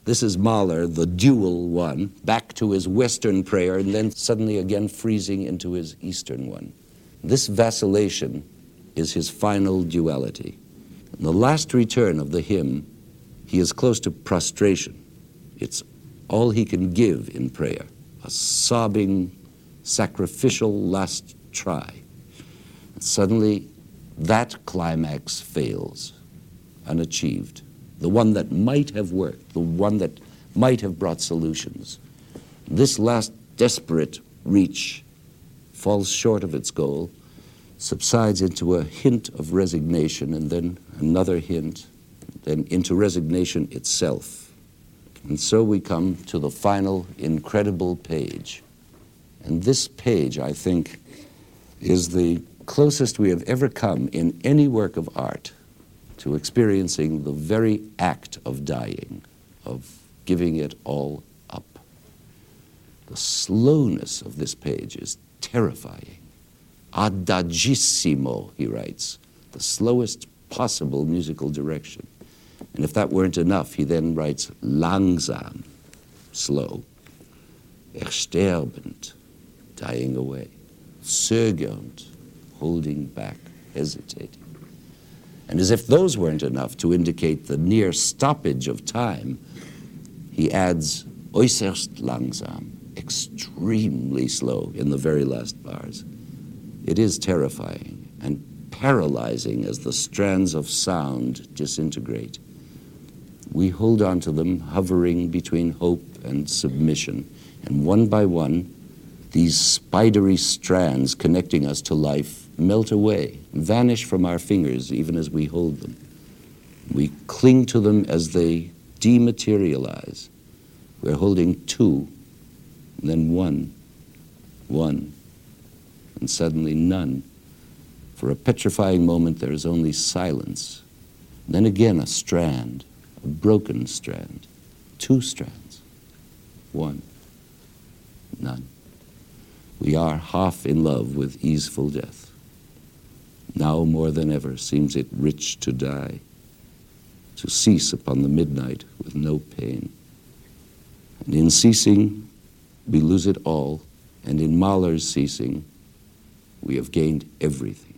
This is Mahler, the dual one, back to his Western prayer, and then suddenly again freezing into his Eastern one. This vacillation is his final duality. In the last return of the hymn, he is close to prostration. It's all he can give in prayer, a sobbing, sacrificial last try. And suddenly, that climax fails, unachieved. The one that might have worked, the one that might have brought solutions. This last desperate reach falls short of its goal, subsides into a hint of resignation, and then another hint, then into resignation itself. And so we come to the final incredible page. And this page, I think, is the closest we have ever come in any work of art to experiencing the very act of dying, of giving it all up. The slowness of this page is terrifying. Adagissimo, he writes, the slowest possible musical direction. And if that weren't enough, he then writes langsam, slow, ersterbend, dying away, zögernd, holding back, hesitating. And as if those weren't enough to indicate the near stoppage of time, he adds äußerst langsam, extremely slow in the very last bars. It is terrifying and paralyzing as the strands of sound disintegrate. We hold on to them, hovering between hope and submission, and one by one, these spidery strands connecting us to life melt away, vanish from our fingers even as we hold them. We cling to them as they dematerialize. We're holding two, and then one, and suddenly none. For a petrifying moment, there is only silence. Then again, a strand, a broken strand, two strands, one, none. We are half in love with easeful death. Now more than ever seems it rich to die, to cease upon the midnight with no pain. And in ceasing, we lose it all, and in Mahler's ceasing, we have gained everything.